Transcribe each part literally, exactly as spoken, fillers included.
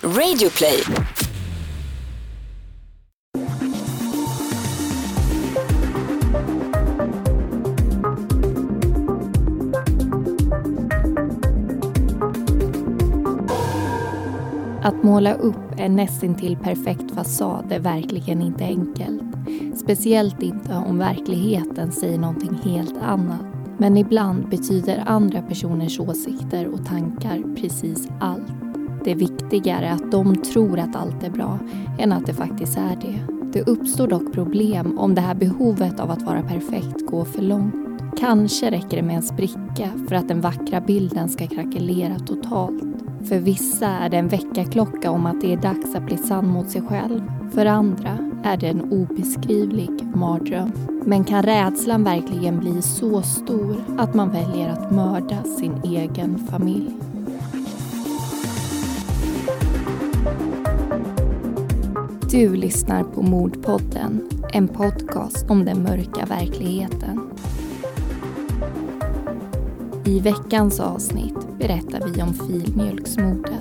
Radioplay. Att måla upp en nästintill perfekt fasad är verkligen inte enkelt. Speciellt inte om verkligheten säger någonting helt annat. Men ibland betyder andra personers åsikter och tankar precis allt. Det viktiga är att de tror att allt är bra än att det faktiskt är det. Det uppstår dock problem om det här behovet av att vara perfekt går för långt. Kanske räcker det med en spricka för att den vackra bilden ska krackelera totalt. För vissa är det en väckarklocka om att det är dags att bli sann mot sig själv. För andra är det en obeskrivlig mardröm. Men kan rädslan verkligen bli så stor att man väljer att mörda sin egen familj? Du lyssnar på Mordpodden, en podcast om den mörka verkligheten. I veckans avsnitt berättar vi om filmjölksmordet.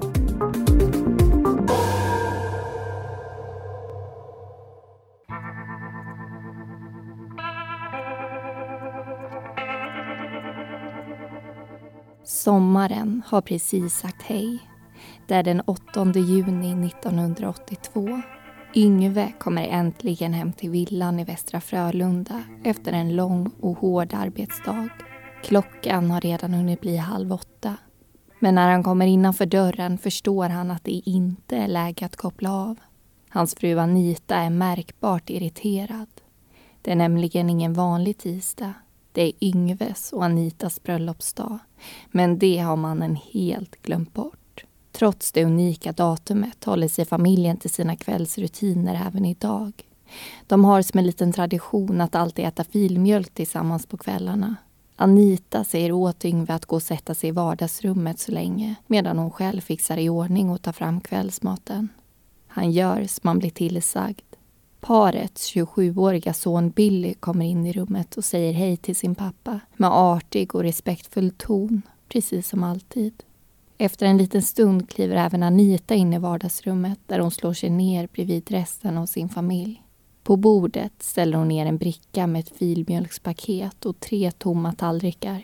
Sommaren har precis sagt hej. Det är den åttonde juni nittonhundraåttiotvå. Yngve kommer äntligen hem till villan i Västra Frölunda efter en lång och hård arbetsdag. Klockan har redan hunnit bli halv åtta. Men när han kommer innanför dörren förstår han att det inte är läge att koppla av. Hans fru Anita är märkbart irriterad. Det är nämligen ingen vanlig tisdag. Det är Yngves och Anitas bröllopsdag. Men det har mannen helt glömt bort. Trots det unika datumet håller sig familjen till sina kvällsrutiner även idag. De har som en liten tradition att alltid äta filmjölk tillsammans på kvällarna. Anita säger åt Yngve att gå och sätta sig i vardagsrummet så länge medan hon själv fixar i ordning och tar fram kvällsmaten. Han gör som man blir tillsagd. Parets tjugosjuåriga son Billy kommer in i rummet och säger hej till sin pappa med artig och respektfull ton, precis som alltid. Efter en liten stund kliver även Anita in i vardagsrummet där hon slår sig ner bredvid resten av sin familj. På bordet ställer hon ner en bricka med ett filmjölkspaket och tre tomma tallrikar.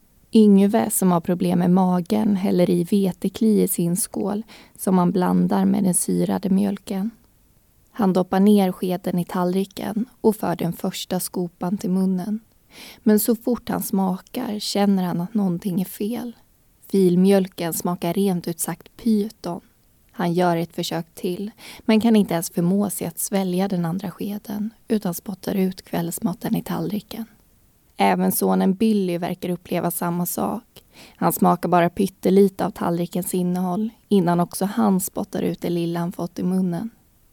Yngve, som har problem med magen, häller i vetekli i sin skål som han blandar med den syrade mjölken. Han doppar ner skeden i tallriken och för den första skopan till munnen. Men så fort han smakar känner han att någonting är fel. Filmjölken smakar rent ut sagt pyton. Han gör ett försök till, men kan inte ens förmå sig att svälja den andra skeden utan spottar ut kvällsmaten i tallriken. Även sonen Billy verkar uppleva samma sak. Han smakar bara pyttelite av tallrikens innehåll innan också han spottar ut det lilla han fått i munnen.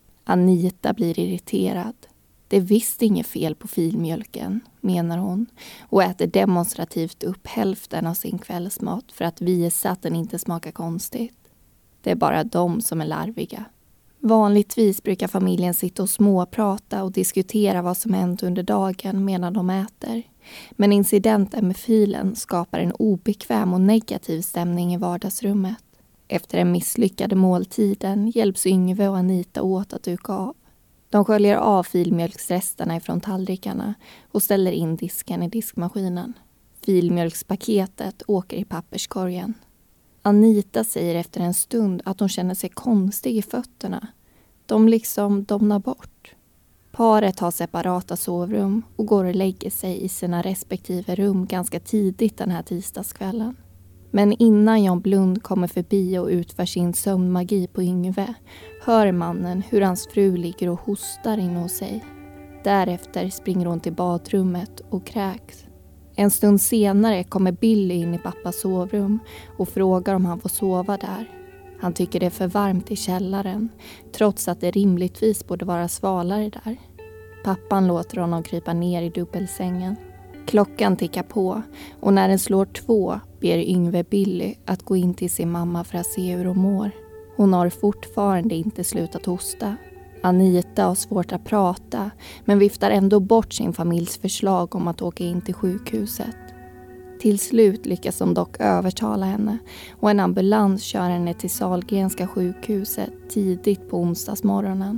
Anita blir irriterad. Det är visst inget fel på filmjölken, menar hon, och äter demonstrativt upp hälften av sin kvällsmat för att visa att den inte smakar konstigt. Det är bara de som är larviga. Vanligtvis brukar familjen sitta och småprata och diskutera vad som hänt under dagen medan de äter. Men incidenten med filen skapar en obekväm och negativ stämning i vardagsrummet. Efter den misslyckade måltiden hjälps Yngve och Anita åt att duka av. De sköljer av filmjölksresterna ifrån tallrikarna och ställer in disken i diskmaskinen. Filmjölkspaketet åker i papperskorgen. Anita säger efter en stund att hon känner sig konstig i fötterna. De liksom domnar bort. Paret har separata sovrum och går och lägger sig i sina respektive rum ganska tidigt den här tisdagskvällen. Men innan Jan Blund kommer förbi och utför sin sömnmagi på Yngve hör mannen hur hans fru ligger och hostar in hos sig. Därefter springer hon till badrummet och kräks. En stund senare kommer Billy in i pappas sovrum och frågar om han får sova där. Han tycker det är för varmt i källaren, trots att det rimligtvis borde vara svalare där. Pappan låter honom krypa ner i dubbelsängen. Klockan tickar på och när den slår två ber Yngve Billy att gå in till sin mamma för att se hur hon mår. Hon har fortfarande inte slutat hosta. Anita har svårt att prata men viftar ändå bort sin familjs förslag om att åka in till sjukhuset. Till slut lyckas de dock övertala henne och en ambulans kör henne till Sahlgrenska sjukhuset tidigt på onsdagsmorgonen.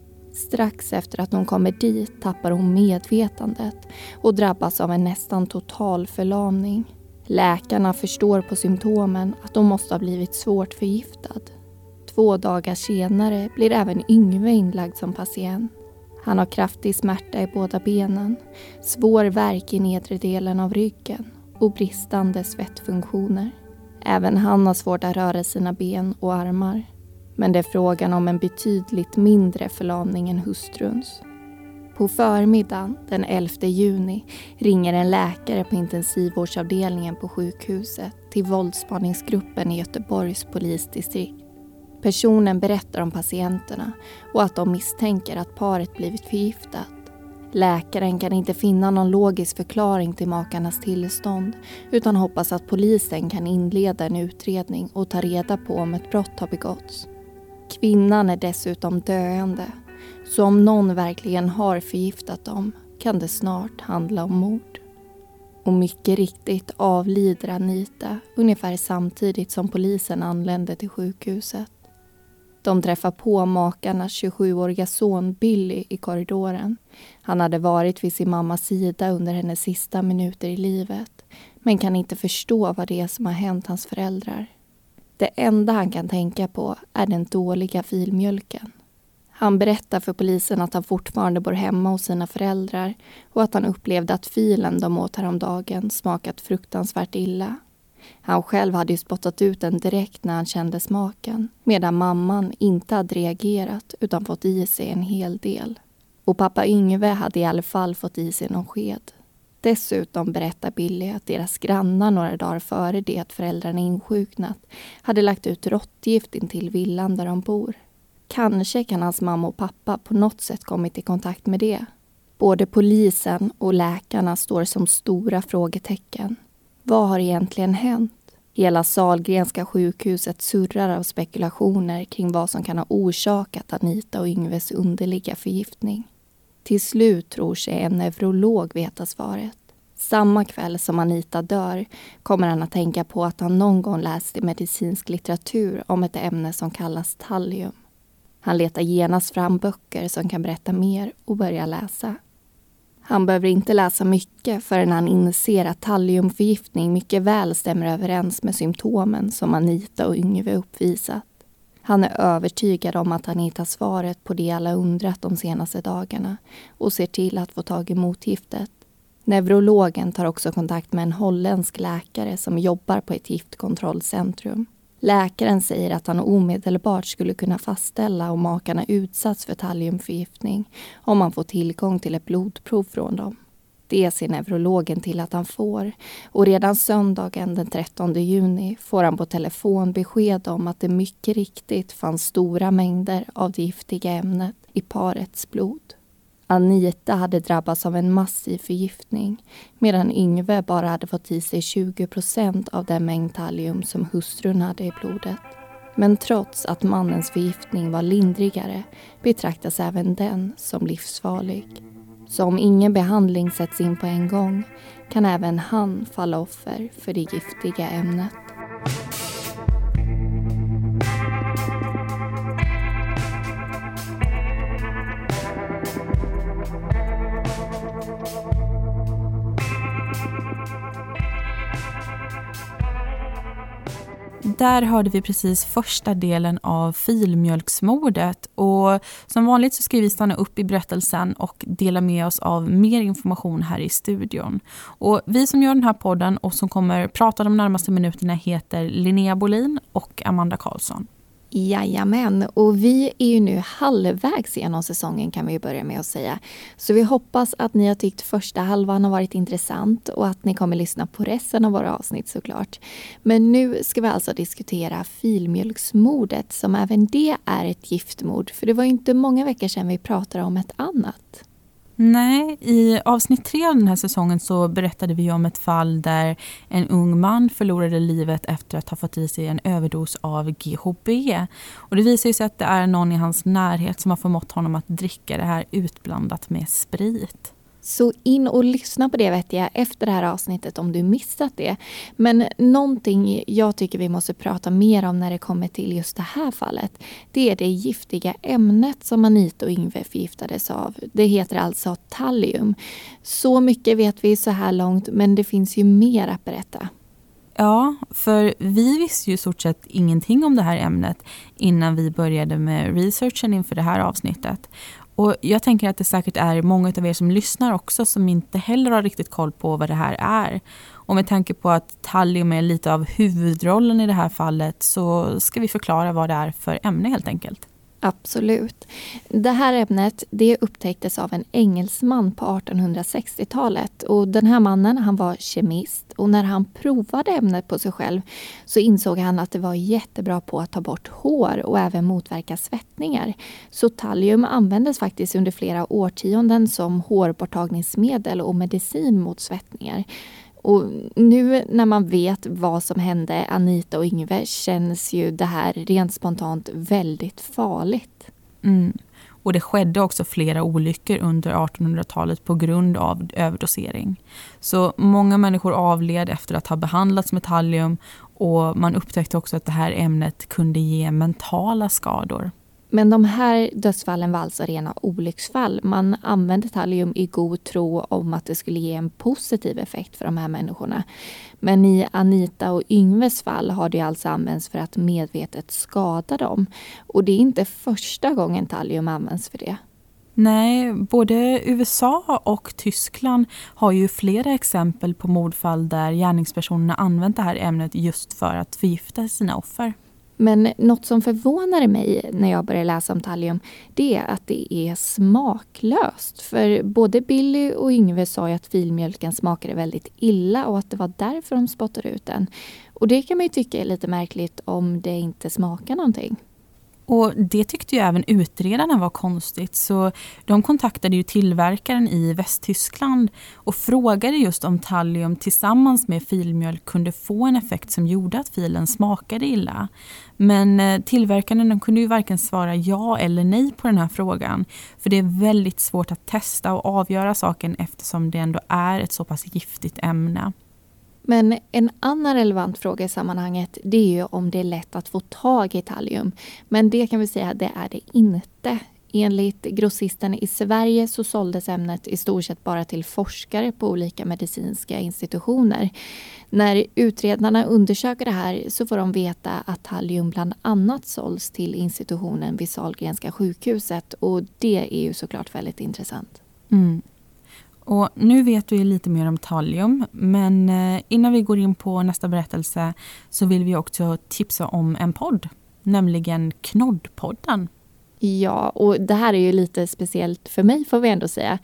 Strax efter att hon kommer dit tappar hon medvetandet och drabbas av en nästan total förlamning. Läkarna förstår på symptomen att hon måste ha blivit svårt förgiftad. Två dagar senare blir även Yngve inlagd som patient. Han har kraftig smärta i båda benen, svår värk i nedre delen av ryggen och bristande svettfunktioner. Även han har svårt att röra sina ben och armar. Men det är frågan om en betydligt mindre förlamning än hustruns. På förmiddagen den elfte juni ringer en läkare på intensivvårdsavdelningen på sjukhuset till våldsspaningsgruppen i Göteborgs polisdistrikt. Personen berättar om patienterna och att de misstänker att paret blivit förgiftat. Läkaren kan inte finna någon logisk förklaring till makarnas tillstånd utan hoppas att polisen kan inleda en utredning och ta reda på om ett brott har begåtts. Kvinnan är dessutom döende, så om någon verkligen har förgiftat dem kan det snart handla om mord. Och mycket riktigt avlider Anita ungefär samtidigt som polisen anlände till sjukhuset. De träffar på makarnas tjugosjuåriga son Billy i korridoren. Han hade varit vid sin mammas sida under hennes sista minuter i livet, men kan inte förstå vad det är som har hänt hans föräldrar. Det enda han kan tänka på är den dåliga filmjölken. Han berättar för polisen att han fortfarande bor hemma hos sina föräldrar och att han upplevde att filen de åt häromdagen smakat fruktansvärt illa. Han själv hade ju spottat ut den direkt när han kände smaken, medan mamman inte hade reagerat utan fått i sig en hel del. Och pappa Yngve hade i alla fall fått i sig någon sked. Dessutom berättar Billy att deras grannar några dagar före det att föräldrarna insjuknat hade lagt ut råttgift in till villan där de bor. Kanske kan hans mamma och pappa på något sätt kommit i kontakt med det. Både polisen och läkarna står som stora frågetecken. Vad har egentligen hänt? Hela Sahlgrenska sjukhuset surrar av spekulationer kring vad som kan ha orsakat Anita och Yngves underliga förgiftning. Till slut tror sig en neurolog veta svaret. Samma kväll som Anita dör kommer han att tänka på att han någon gång läst i medicinsk litteratur om ett ämne som kallas thallium. Han letar genast fram böcker som kan berätta mer och börjar läsa. Han behöver inte läsa mycket förrän han inser att thalliumförgiftning mycket väl stämmer överens med symptomen som Anita och Yngve uppvisat. Han är övertygad om att han hittar svaret på det alla undrat de senaste dagarna och ser till att få tag i motgiftet. Neurologen tar också kontakt med en holländsk läkare som jobbar på ett giftkontrollcentrum. Läkaren säger att han omedelbart skulle kunna fastställa om makarna utsatts för thalliumförgiftning om man får tillgång till ett blodprov från dem. Det ser neurologen till att han får och redan söndagen den trettonde juni får han på telefon besked om att det mycket riktigt fanns stora mängder av det giftiga ämnet i parets blod. Anita hade drabbats av en massiv förgiftning medan Yngve bara hade fått i sig tjugo procent av den mängd thallium som hustrun hade i blodet. Men trots att mannens förgiftning var lindrigare betraktas även den som livsfarlig. Så om ingen behandling sätts in på en gång kan även han falla offer för det giftiga ämnet. Där hörde vi precis första delen av filmjölksmordet och som vanligt så ska vi stanna upp i berättelsen och dela med oss av mer information här i studion. Och vi som gör den här podden och som kommer prata de närmaste minuterna heter Linnea Bolin och Amanda Karlsson. Jajamän, och vi är ju nu halvvägs genom säsongen kan vi ju börja med att säga. Så vi hoppas att ni har tyckt första halvan har varit intressant och att ni kommer lyssna på resten av våra avsnitt såklart. Men nu ska vi alltså diskutera filmjölksmordet som även det är ett giftmord. För det var ju inte många veckor sedan vi pratade om ett annat. Nej, i avsnitt tre av den här säsongen så berättade vi om ett fall där en ung man förlorade livet efter att ha fått i sig en överdos av G H B. Och det visar sig att det är någon i hans närhet som har förmått honom att dricka det här utblandat med sprit. Så in och lyssna på det vet jag efter det här avsnittet om du missat det. Men någonting jag tycker vi måste prata mer om när det kommer till just det här fallet. Det är det giftiga ämnet som Anita och Yngve förgiftades av. Det heter alltså thallium. Så mycket vet vi så här långt, men det finns ju mer att berätta. Ja, för vi visste ju i stort sett ingenting om det här ämnet innan vi började med researchen inför det här avsnittet. Och jag tänker att det säkert är många av er som lyssnar också som inte heller har riktigt koll på vad det här är. Och med tanke på att thallium är lite av huvudrollen i det här fallet så ska vi förklara vad det är för ämne helt enkelt. Absolut. Det här ämnet det upptäcktes av en engelsman på artonhundrasextiotalet. Och den här mannen han var kemist och när han provade ämnet på sig själv så insåg han att det var jättebra på att ta bort hår och även motverka svettningar. Så thallium användes faktiskt under flera årtionden som hårborttagningsmedel och medicin mot svettningar. Och nu när man vet vad som hände Anita och Yngve känns ju det här rent spontant väldigt farligt. Mm. Och det skedde också flera olyckor under artonhundratalet på grund av överdosering. Så många människor avled efter att ha behandlats med thallium och man upptäckte också att det här ämnet kunde ge mentala skador. Men de här dödsfallen var alltså rena olycksfall. Man använde thallium i god tro om att det skulle ge en positiv effekt för de här människorna. Men i Anita och Yngves fall har det alltså använts för att medvetet skada dem. Och det är inte första gången thallium används för det. Nej, både U S A och Tyskland har ju flera exempel på mordfall där gärningspersonerna använt det här ämnet just för att förgifta sina offer. Men något som förvånade mig när jag började läsa om thallium det är att det är smaklöst. För både Billy och Yngve sa ju att filmjölken smakade väldigt illa och att det var därför de spottade ut den. Och det kan man ju tycka är lite märkligt om det inte smakar någonting. Och det tyckte ju även utredarna var konstigt så de kontaktade ju tillverkaren i Västtyskland och frågade just om thallium tillsammans med filmjölk kunde få en effekt som gjorde att filen smakade illa. Men tillverkaren de kunde ju varken svara ja eller nej på den här frågan för det är väldigt svårt att testa och avgöra saken eftersom det ändå är ett så pass giftigt ämne. Men en annan relevant fråga i sammanhanget det är ju om det är lätt att få tag i thallium. Men det kan vi säga att det är det inte. Enligt grossisten i Sverige så såldes ämnet i stort sett bara till forskare på olika medicinska institutioner. När utredarna undersöker det här så får de veta att thallium bland annat sålds till institutionen vid Sahlgrenska sjukhuset och det är ju såklart väldigt intressant. Mm. Och nu vet vi lite mer om thallium, men innan vi går in på nästa berättelse så vill vi också tipsa om en podd, nämligen Knoddpodden. Ja, och det här är ju lite speciellt för mig får vi ändå säga.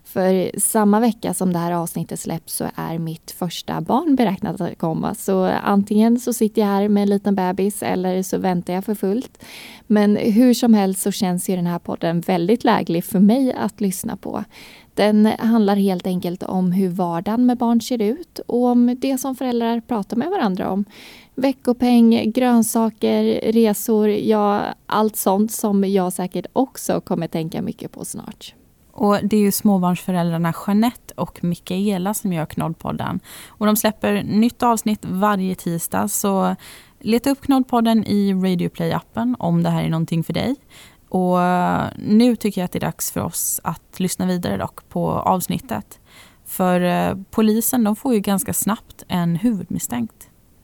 För samma vecka som det här avsnittet släpps så är mitt första barn beräknat att komma. Så antingen så sitter jag här med en liten bebis eller så väntar jag för fullt. Men hur som helst så känns ju den här podden väldigt läglig för mig att lyssna på. Den handlar helt enkelt om hur vardagen med barn ser ut och om det som föräldrar pratar med varandra om. Veckopeng, grönsaker, resor, ja allt sånt som jag säkert också kommer tänka mycket på snart. Och det är ju småbarnsföräldrarna Jeanette och Mikaela som gör Knoddpodden. Och de släpper nytt avsnitt varje tisdag så leta upp Knoddpodden i Radio Play-appen om det här är någonting för dig. Och nu tycker jag att det är dags för oss att lyssna vidare dock på avsnittet. För eh, polisen de får ju ganska snabbt en huvudmisstänkt.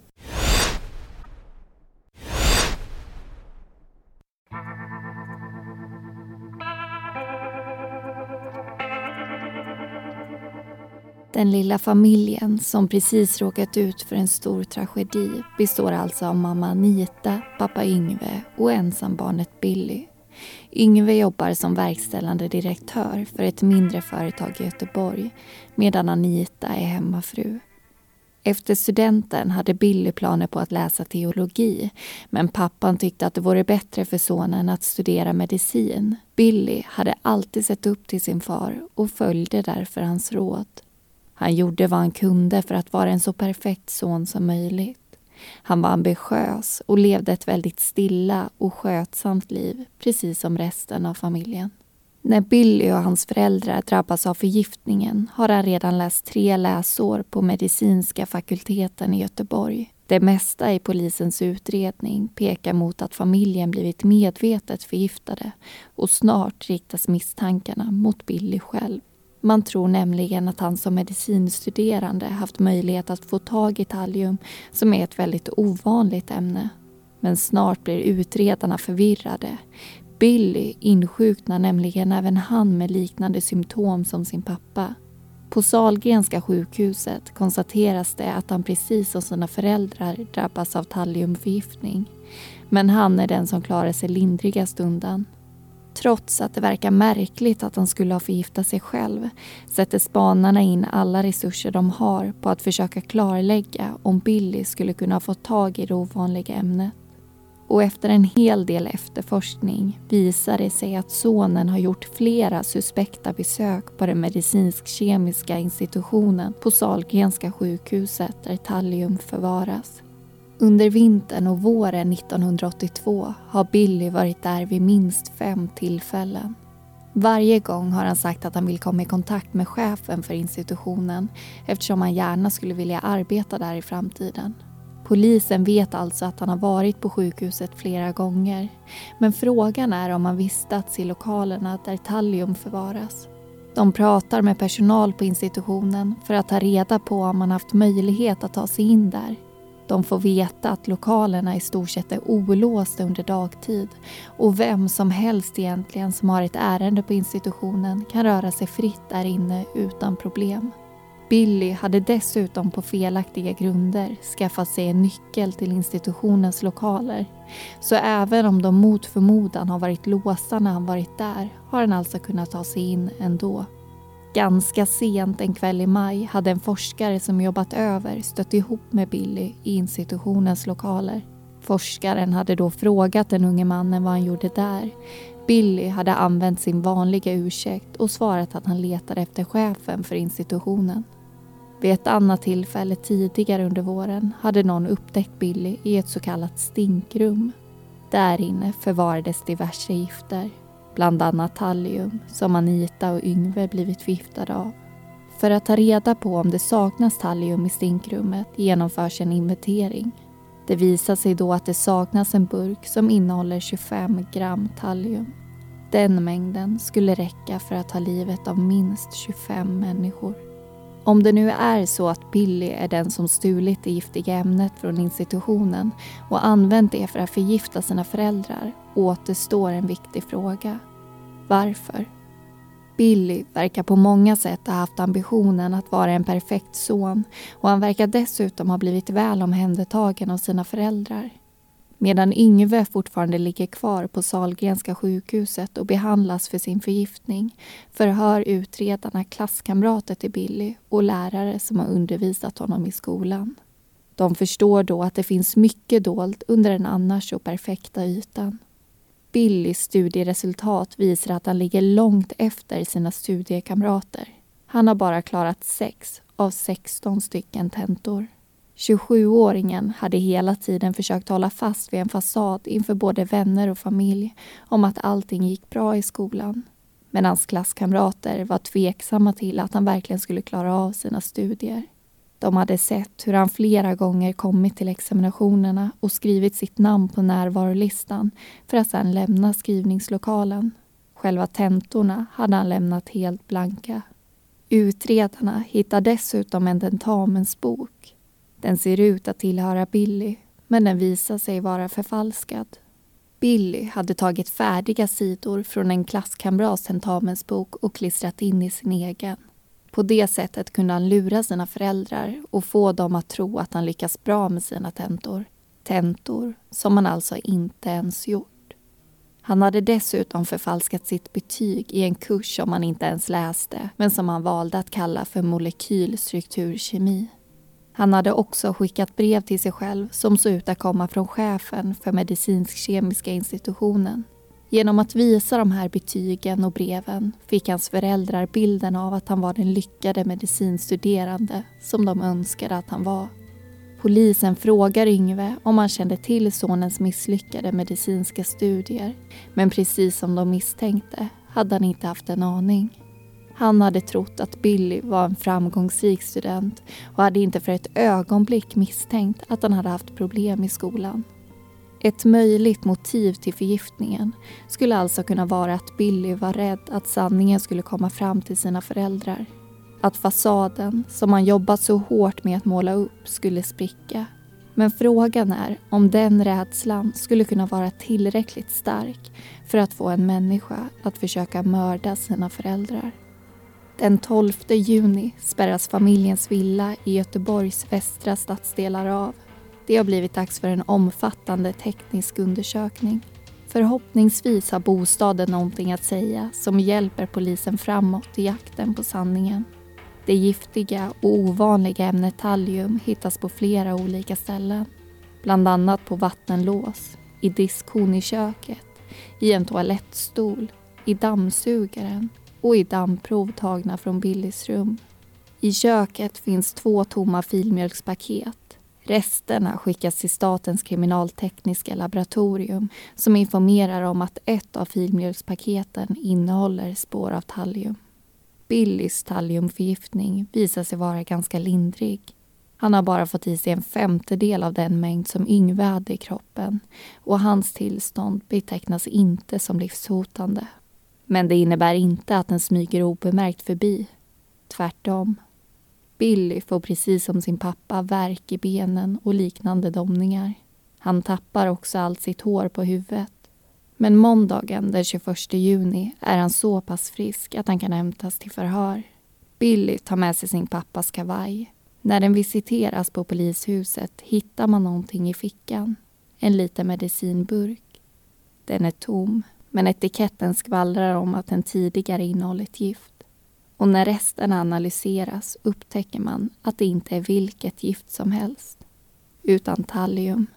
Den lilla familjen som precis råkat ut för en stor tragedi består alltså av mamma Anita, pappa Yngve och ensambarnet Billy. Yngve jobbar som verkställande direktör för ett mindre företag i Göteborg medan Anita är hemmafru. Efter studenten hade Billy planer på att läsa teologi men pappan tyckte att det vore bättre för sonen att studera medicin. Billy hade alltid sett upp till sin far och följde därför hans råd. Han gjorde vad han kunde för att vara en så perfekt son som möjligt. Han var ambitiös och levde ett väldigt stilla och skötsamt liv, precis som resten av familjen. När Billy och hans föräldrar drabbas av förgiftningen har han redan läst tre läsår på medicinska fakulteten i Göteborg. Det mesta i polisens utredning pekar mot att familjen blivit medvetet förgiftade och snart riktas misstankarna mot Billy själv. Man tror nämligen att han som medicinstuderande haft möjlighet att få tag i tallium som är ett väldigt ovanligt ämne. Men snart blir utredarna förvirrade. Billy insjuknar nämligen även han med liknande symptom som sin pappa. På Sahlgrenska sjukhuset konstateras det att han precis som sina föräldrar drabbas av talliumförgiftning. Men han är den som klarar sig lindrigast undan. Trots att det verkar märkligt att han skulle ha förgiftat sig själv sätter spanarna in alla resurser de har på att försöka klarlägga om Billy skulle kunna få tag i det ovanliga ämnet. Och efter en hel del efterforskning visar det sig att sonen har gjort flera suspekta besök på den medicinsk-kemiska institutionen på Sahlgrenska sjukhuset där tallium förvaras. Under vintern och våren nittonhundraåttiotvå har Billy varit där vid minst fem tillfällen. Varje gång har han sagt att han vill komma i kontakt med chefen för institutionen eftersom han gärna skulle vilja arbeta där i framtiden. Polisen vet alltså att han har varit på sjukhuset flera gånger. Men frågan är om han vistats i lokalerna där tallium förvaras. De pratar med personal på institutionen för att ta reda på om man haft möjlighet att ta sig in där. De får veta att lokalerna i stort sett är olåsta under dagtid. Och vem som helst egentligen som har ett ärende på institutionen kan röra sig fritt där inne utan problem. Billy hade dessutom på felaktiga grunder skaffat sig en nyckel till institutionens lokaler. Så även om de mot förmodan har varit låsta när han varit där har han alltså kunnat ta sig in ändå. Ganska sent en kväll i maj hade en forskare som jobbat över stött ihop med Billy i institutionens lokaler. Forskaren hade då frågat den unge mannen vad han gjorde där. Billy hade använt sin vanliga ursäkt och svarat att han letade efter chefen för institutionen. Vid ett annat tillfälle tidigare under våren hade någon upptäckt Billy i ett så kallat stinkrum. Där inne förvarades diverse gifter, bland annat tallium som Anita och Yngve blivit förgiftade av. För att ta reda på om det saknas tallium i stinkrummet genomförs en inventering. Det visar sig då att det saknas en burk som innehåller tjugofem gram tallium. Den mängden skulle räcka för att ta livet av minst tjugofem människor. Om det nu är så att Billy är den som stulit det giftiga ämnet från institutionen och använt det för att förgifta sina föräldrar återstår en viktig fråga. Varför? Billy verkar på många sätt ha haft ambitionen att vara en perfekt son och han verkar dessutom ha blivit väl omhändertagen av sina föräldrar. Medan Yngve fortfarande ligger kvar på Sahlgrenska sjukhuset och behandlas för sin förgiftning förhör utredarna klasskamrater till Billy och lärare som har undervisat honom i skolan. De förstår då att det finns mycket dolt under den annars så perfekta ytan. Billys studieresultat visar att han ligger långt efter sina studiekamrater. Han har bara klarat sex av sexton stycken tentor. tjugosjuåringen hade hela tiden försökt hålla fast vid en fasad inför både vänner och familj om att allting gick bra i skolan. Men hans klasskamrater var tveksamma till att han verkligen skulle klara av sina studier. De hade sett hur han flera gånger kommit till examinationerna och skrivit sitt namn på närvarolistan för att sedan lämna skrivningslokalen. Själva tentorna hade han lämnat helt blanka. Utredarna hittar dessutom en tentamensbok. Den ser ut att tillhöra Billy, men den visar sig vara förfalskad. Billy hade tagit färdiga sidor från en klasskamrats tentamensbok och klistrat in i sin egen. På det sättet kunde han lura sina föräldrar och få dem att tro att han lyckas bra med sina tentor. Tentor som han alltså inte ens gjort. Han hade dessutom förfalskat sitt betyg i en kurs som han inte ens läste, men som han valde att kalla för molekylstrukturkemi. Han hade också skickat brev till sig själv som såg ut att komma från chefen för medicinsk-kemiska institutionen. Genom att visa de här betygen och breven fick hans föräldrar bilden av att han var den lyckade medicinstuderande som de önskade att han var. Polisen frågar Yngve om han kände till sonens misslyckade medicinska studier. Men precis som de misstänkte hade han inte haft en aning. Han hade trott att Billy var en framgångsrik student och hade inte för ett ögonblick misstänkt att han hade haft problem i skolan. Ett möjligt motiv till förgiftningen skulle alltså kunna vara att Billy var rädd att sanningen skulle komma fram till sina föräldrar. Att fasaden, som han jobbat så hårt med att måla upp, skulle spricka. Men frågan är om den rädslan skulle kunna vara tillräckligt stark för att få en människa att försöka mörda sina föräldrar. Den tolfte juni spärras familjens villa i Göteborgs västra stadsdelar av. Det har blivit dags för en omfattande teknisk undersökning. Förhoppningsvis har bostaden någonting att säga som hjälper polisen framåt i jakten på sanningen. Det giftiga och ovanliga ämnet thallium hittas på flera olika ställen. Bland annat på vattenlås, i diskhon i köket, i en toalettstol, i dammsugaren och i dammprov tagna från Billys rum. I köket finns två tomma filmjölkspaket. Resterna skickas till Statens kriminaltekniska laboratorium som informerar om att ett av filmjölkspaketen innehåller spår av thallium. Billys thalliumförgiftning visar sig vara ganska lindrig. Han har bara fått i sig en femtedel av den mängd som Yngve hade i kroppen och hans tillstånd betecknas inte som livshotande. Men det innebär inte att den smyger obemärkt förbi. Tvärtom. Billy får precis som sin pappa värk i benen och liknande domningar. Han tappar också allt sitt hår på huvudet. Men måndagen den tjugoförsta juni är han så pass frisk att han kan hämtas till förhör. Billy tar med sig sin pappas kavaj. När den visiteras på polishuset hittar man någonting i fickan. En liten medicinburk. Den är tom, men etiketten skvallrar om att den tidigare innehållit gift. Och när resten analyseras upptäcker man att det inte är vilket gift som helst, utan thallium.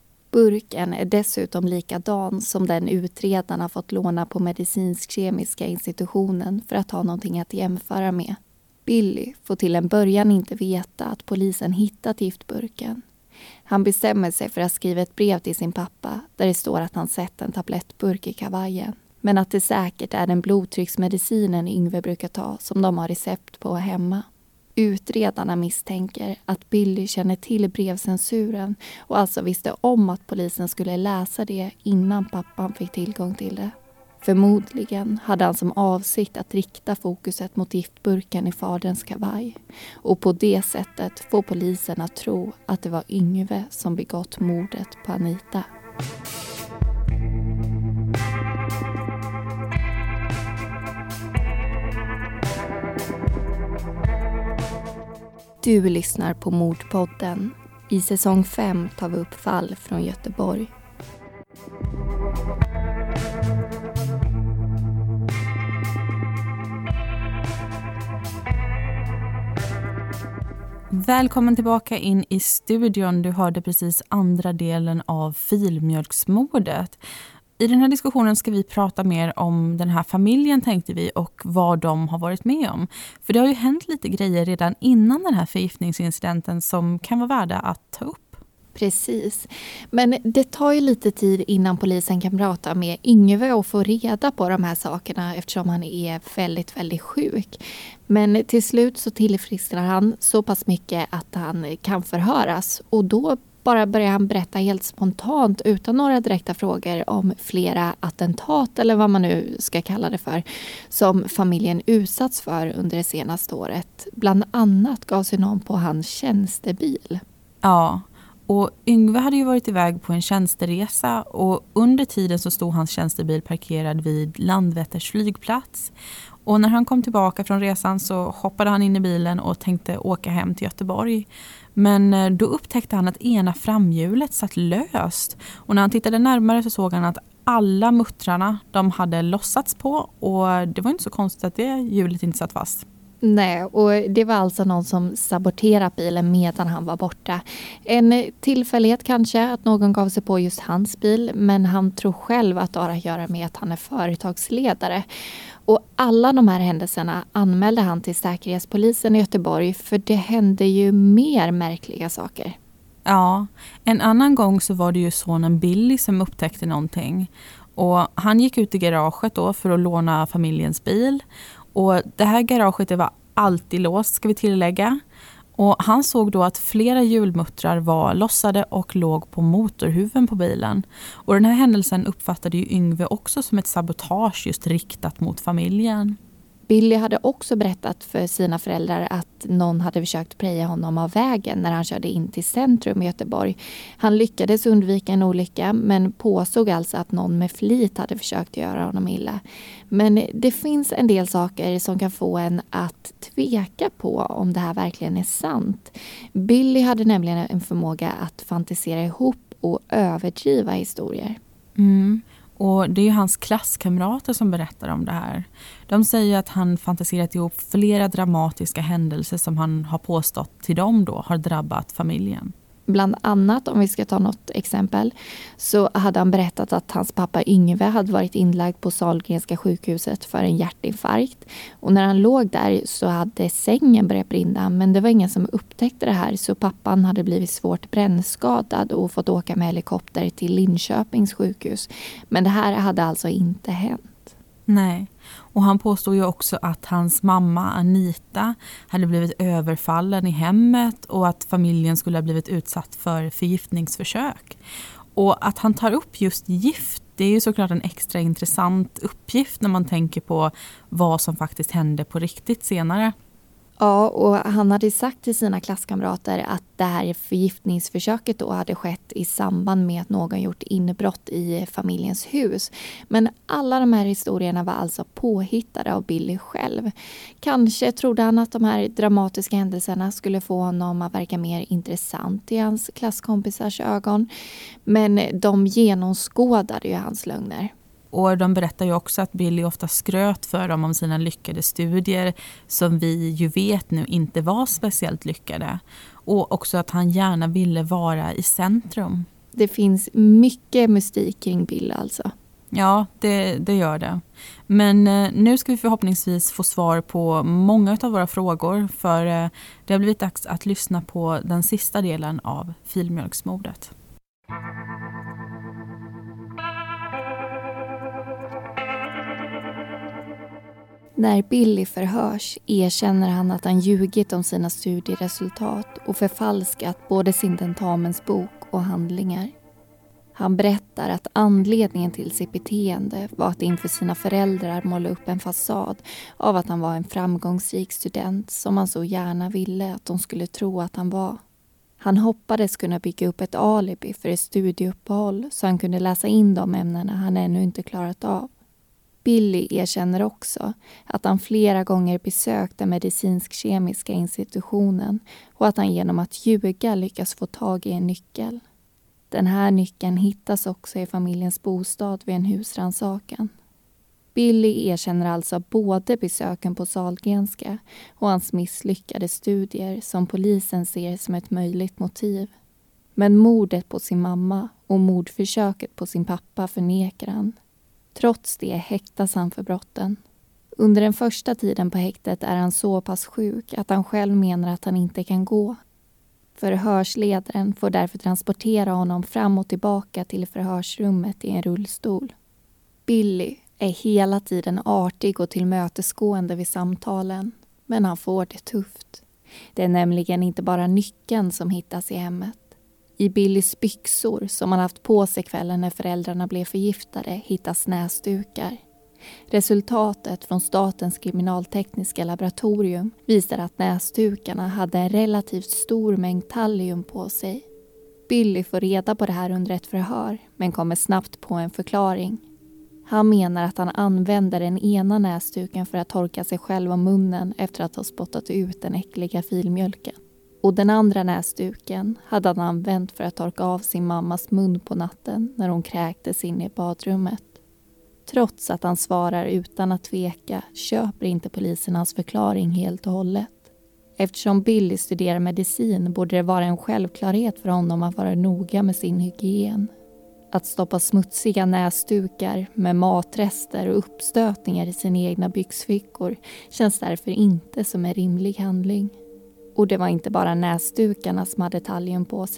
Burken är dessutom likadan som den utredarna fått låna på medicinsk-kemiska institutionen för att ha någonting att jämföra med. Billy får till en början inte veta att polisen hittat giftburken. Han bestämmer sig för att skriva ett brev till sin pappa där det står att han sett en tablettburk i kavajen. Men att det säkert är den blodtrycksmedicinen Yngve brukar ta som de har recept på hemma. Utredarna misstänker att Billy känner till brevcensuren och alltså visste om att polisen skulle läsa det innan pappan fick tillgång till det. Förmodligen hade han som avsikt att rikta fokuset mot giftburken i faderns kavaj. Och på det sättet får polisen att tro att det var Yngve som begått mordet på Anita. Du lyssnar på Mordpodden. I säsong fem tar vi upp fall från Göteborg. Välkommen tillbaka in i studion. Du hörde precis andra delen av filmjölksmordet. I den här diskussionen ska vi prata mer om den här familjen, tänkte vi, och vad de har varit med om. För det har ju hänt lite grejer redan innan den här förgiftningsincidenten som kan vara värda att ta upp. Precis. Men det tar ju lite tid innan polisen kan prata med Yngve och få reda på de här sakerna eftersom han är väldigt, väldigt sjuk. Men till slut så tillfrisknar han så pass mycket att han kan förhöras och då bara börjar han berätta helt spontant utan några direkta frågor om flera attentat eller vad man nu ska kalla det för som familjen utsatts för under det senaste året. Bland annat gav sig någon på hans tjänstebil. Ja, och Yngve hade ju varit iväg på en tjänsteresa och under tiden så stod hans tjänstebil parkerad vid Landvetters flygplats. Och när han kom tillbaka från resan så hoppade han in i bilen och tänkte åka hem till Göteborg. Men då upptäckte han att ena framhjulet satt löst. Och när han tittade närmare så såg han att alla muttrarna de hade lossats på. Och det var inte så konstigt att det hjulet inte satt fast. Nej, och det var alltså någon som saboterat bilen medan han var borta. En tillfällighet kanske att någon gav sig på just hans bil, men han tror själv att det har att göra med att han är företagsledare. Och alla de här händelserna anmälde han till Säkerhetspolisen i Göteborg för det hände ju mer märkliga saker. Ja, en annan gång så var det ju sonen Billy som upptäckte någonting. Och han gick ut i garaget då för att låna familjens bil. Och det här garaget det var alltid låst, ska vi tillägga. Och han såg då att flera hjulmuttrar var lossade och låg på motorhuven på bilen. Och den här händelsen uppfattade ju Yngve också som ett sabotage just riktat mot familjen. Billy hade också berättat för sina föräldrar att någon hade försökt preja honom av vägen när han körde in till centrum i Göteborg. Han lyckades undvika en olycka men påstod alltså att någon med flit hade försökt göra honom illa. Men det finns en del saker som kan få en att tveka på om det här verkligen är sant. Billy hade nämligen en förmåga att fantisera ihop och överdriva historier. Mm. Och det är ju hans klasskamrater som berättar om det här. De säger att han fantiserat ihop flera dramatiska händelser som han har påstått till dem då har drabbat familjen. Bland annat, om vi ska ta något exempel, så hade han berättat att hans pappa Yngve hade varit inlagd på Sahlgrenska sjukhuset för en hjärtinfarkt. Och när han låg där så hade sängen börjat brinna, men det var ingen som upptäckte det här, så pappan hade blivit svårt brännskadad och fått åka med helikopter till Linköpings sjukhus. Men det här hade alltså inte hänt. Nej, och han påstod ju också att hans mamma Anita hade blivit överfallen i hemmet och att familjen skulle ha blivit utsatt för förgiftningsförsök. Och att han tar upp just gift, det är ju såklart en extra intressant uppgift när man tänker på vad som faktiskt hände på riktigt senare. Ja, och han hade sagt till sina klasskamrater att det här förgiftningsförsöket då hade skett i samband med att någon gjort inbrott i familjens hus. Men alla de här historierna var alltså påhittade av Billy själv. Kanske trodde han att de här dramatiska händelserna skulle få honom att verka mer intressant i hans klasskompisars ögon. Men de genomskådade ju hans lögner. Och de berättar ju också att Billy ofta skröt för dem om sina lyckade studier som vi ju vet nu inte var speciellt lyckade. Och också att han gärna ville vara i centrum. Det finns mycket mystik kring Billy alltså. Ja, det, det gör det. Men eh, nu ska vi förhoppningsvis få svar på många av våra frågor, för eh, det har blivit dags att lyssna på den sista delen av filmjölksmordet. När Billy förhörs erkänner han att han ljugit om sina studieresultat och förfalskat både sin tentamensbok och handlingar. Han berättar att anledningen till sitt beteende var att inför sina föräldrar måla upp en fasad av att han var en framgångsrik student som han så gärna ville att de skulle tro att han var. Han hoppades kunna bygga upp ett alibi för ett studieuppehåll så han kunde läsa in de ämnena han ännu inte klarat av. Billy erkänner också att han flera gånger besökt den medicinsk-kemiska institutionen och att han genom att ljuga lyckas få tag i en nyckel. Den här nyckeln hittas också i familjens bostad vid en husrannsakan. Billy erkänner alltså både besöken på Sahlgrenska och hans misslyckade studier som polisen ser som ett möjligt motiv. Men mordet på sin mamma och mordförsöket på sin pappa förnekar han. Trots det häktas han för brotten. Under den första tiden på häktet är han så pass sjuk att han själv menar att han inte kan gå. Förhörsledaren får därför transportera honom fram och tillbaka till förhörsrummet i en rullstol. Billy är hela tiden artig och tillmötesgående vid samtalen, men han får det tufft. Det är nämligen inte bara nyckeln som hittas i hemmet. I Billys byxor som han haft på sig kvällen när föräldrarna blev förgiftade hittas näsdukar. Resultatet från Statens kriminaltekniska laboratorium visar att näsdukarna hade en relativt stor mängd tallium på sig. Billy får reda på det här under ett förhör, men kommer snabbt på en förklaring. Han menar att han använder den ena näsduken för att torka sig själv om munnen efter att ha spottat ut den äckliga filmjölken. Och den andra näsduken hade han använt för att torka av sin mammas mun på natten när hon kräktes in i badrummet. Trots att han svarar utan att tveka köper inte polisen hans förklaring helt och hållet. Eftersom Billy studerar medicin borde det vara en självklarhet för honom att vara noga med sin hygien. Att stoppa smutsiga näsdukar med matrester och uppstötningar i sina egna byxfickor känns därför inte som en rimlig handling. Och det var inte bara näsdukarna som hade tallium på sig.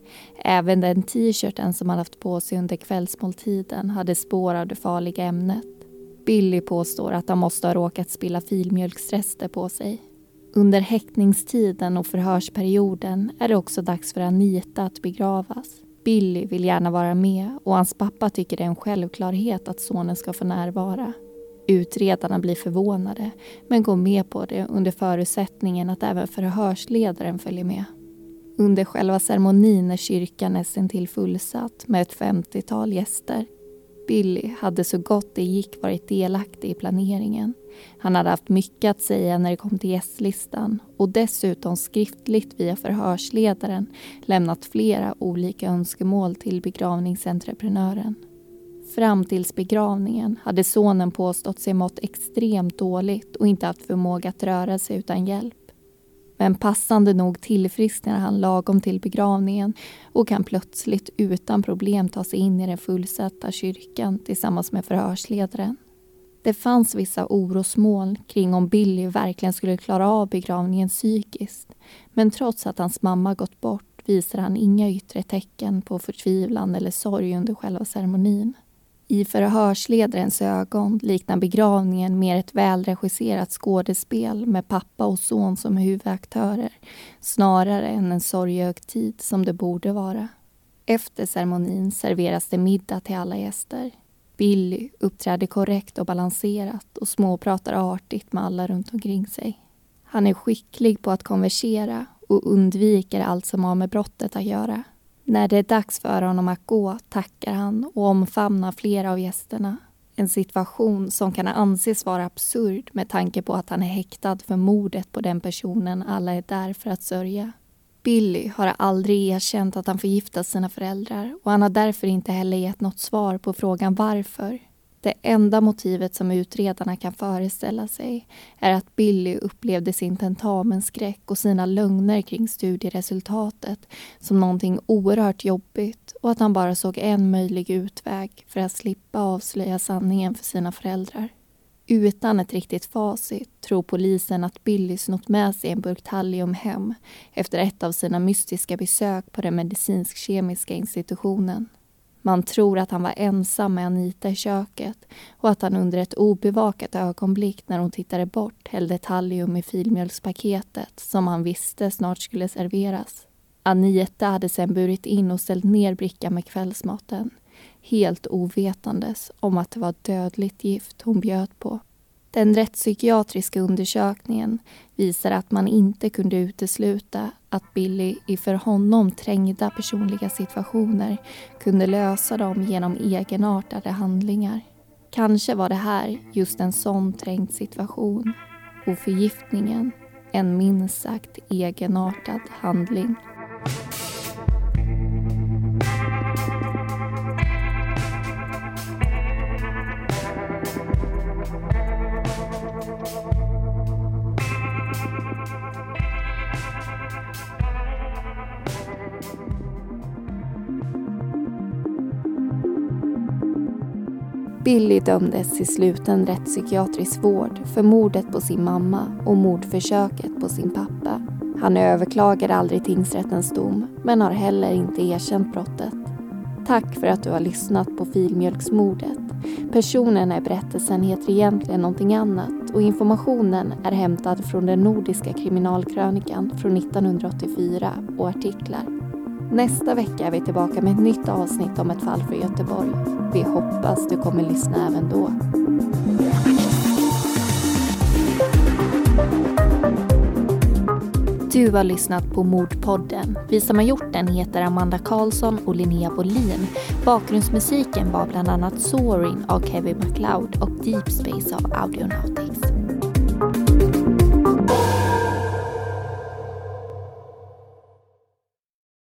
Även den t-shirten som han haft på sig under kvällsmåltiden hade spår av det farliga ämnet. Billy påstår att han måste ha råkat spilla filmjölksrester på sig. Under häktningstiden och förhörsperioden är det också dags för Anita att begravas. Billy vill gärna vara med och hans pappa tycker det är en självklarhet att sonen ska få närvara. Utredarna blir förvånade men går med på det under förutsättningen att även förhörsledaren följer med. Under själva ceremonin är kyrkan nästan till fullsatt med ett femtiotal gäster. Billy hade så gott det gick varit delaktig i planeringen. Han hade haft mycket att säga när det kom till gästlistan och dessutom skriftligt via förhörsledaren lämnat flera olika önskemål till begravningsentreprenören. Fram tills begravningen hade sonen påstått sig mått extremt dåligt och inte haft förmåga att röra sig utan hjälp. Men passande nog tillfrisknar han lagom till begravningen och kan plötsligt utan problem ta sig in i den fullsatta kyrkan tillsammans med förhörsledaren. Det fanns vissa orosmoln kring om Billy verkligen skulle klara av begravningen psykiskt. Men trots att hans mamma gått bort visar han inga yttre tecken på förtvivlan eller sorg under själva ceremonin. I förhörsledarens ögon liknar begravningen mer ett välregisserat skådespel med pappa och son som huvudaktörer, snarare än en sorgehögtid som det borde vara. Efter ceremonin serveras det middag till alla gäster. Billy uppträder korrekt och balanserat och småpratar artigt med alla runt omkring sig. Han är skicklig på att konversera och undviker allt som har med brottet att göra. När det är dags för honom att gå tackar han och omfamnar flera av gästerna. En situation som kan anses vara absurd med tanke på att han är häktad för mordet på den personen alla är där för att sörja. Billy har aldrig erkänt att han förgiftat sina föräldrar och han har därför inte heller gett något svar på frågan varför. Det enda motivet som utredarna kan föreställa sig är att Billy upplevde sin tentamensskräck och sina lögner kring studieresultatet som någonting oerhört jobbigt och att han bara såg en möjlig utväg för att slippa avslöja sanningen för sina föräldrar. Utan ett riktigt facit tror polisen att Billy snott med sig en burk Thallium hem efter ett av sina mystiska besök på den medicinsk-kemiska institutionen. Man tror att han var ensam med Anita i köket och att han under ett obevakat ögonblick när hon tittade bort hällde Thallium i filmjölkspaketet som han visste snart skulle serveras. Anita hade sedan burit in och ställt ner brickan med kvällsmaten, helt ovetandes om att det var dödligt gift hon bjöd på. Den rättspsykiatriska undersökningen visar att man inte kunde utesluta att Billy i för honom trängda personliga situationer kunde lösa dem genom egenartade handlingar. Kanske var det här just en sån trängd situation och förgiftningen en minst sagt egenartad handling. Billy dömdes till sluten rättspsykiatrisk vård för mordet på sin mamma och mordförsöket på sin pappa. Han överklagade aldrig tingsrättens dom men har heller inte erkänt brottet. Tack för att du har lyssnat på Filmjölksmordet. Personerna i berättelsen heter egentligen någonting annat och informationen är hämtad från den nordiska kriminalkrönikan från nittonhundraåttiofyra och artiklar. Nästa vecka är vi tillbaka med ett nytt avsnitt om ett fall från Göteborg. Vi hoppas du kommer lyssna även då. Du har lyssnat på Mordpodden. Vi som har gjort den heter Amanda Karlsson och Linnea Bolin. Bakgrundsmusiken var bland annat Soaring av Kevin MacLeod och Deep Space av Audionautics.